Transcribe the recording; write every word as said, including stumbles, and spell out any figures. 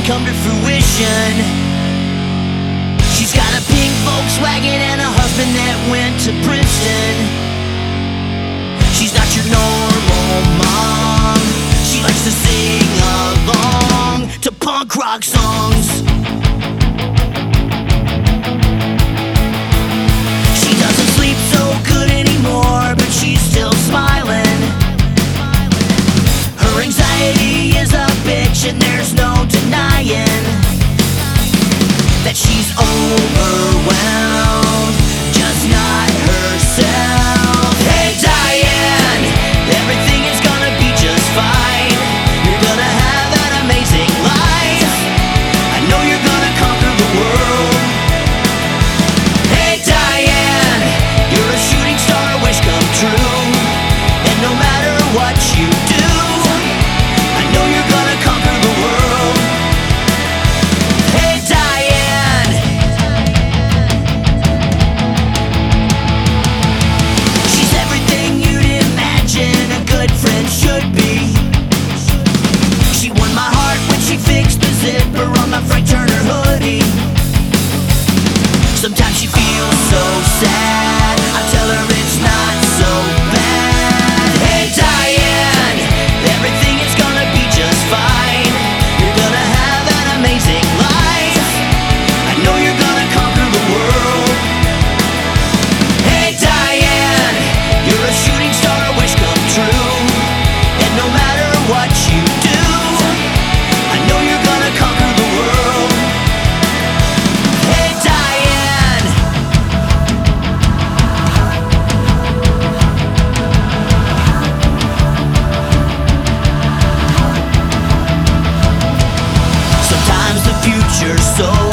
come to fruition. She's got a pink Volkswagen and a husband that went to Princeton. She's not your normal mom. She likes to sing along to punk rock songs. She doesn't sleep so good anymore, but she's still smiling. Her anxiety is a bitch and there's no denying that she's overwhelmed, just not herself. Hey Diane, everything is gonna be just fine. You're gonna have an amazing life. I know you're gonna conquer the world. Hey Diane, you're a shooting star, wish come true. And no matter what you do, I know you're gonna conquer the world. Hey Diane, she's everything you'd imagine a good friend should be. She won my heart when she fixed the zipper on my Frank Turner hoodie. Sometimes she feels so sad, I tell her it's not so bad. Hey Diane, everything is gonna be just fine. You're gonna have an amazing life. I know you're gonna conquer the world. Hey Diane, you're a shooting star, wish come true. And no matter what you do, I know you're gonna conquer the world. Hey Diane, sometimes the future's so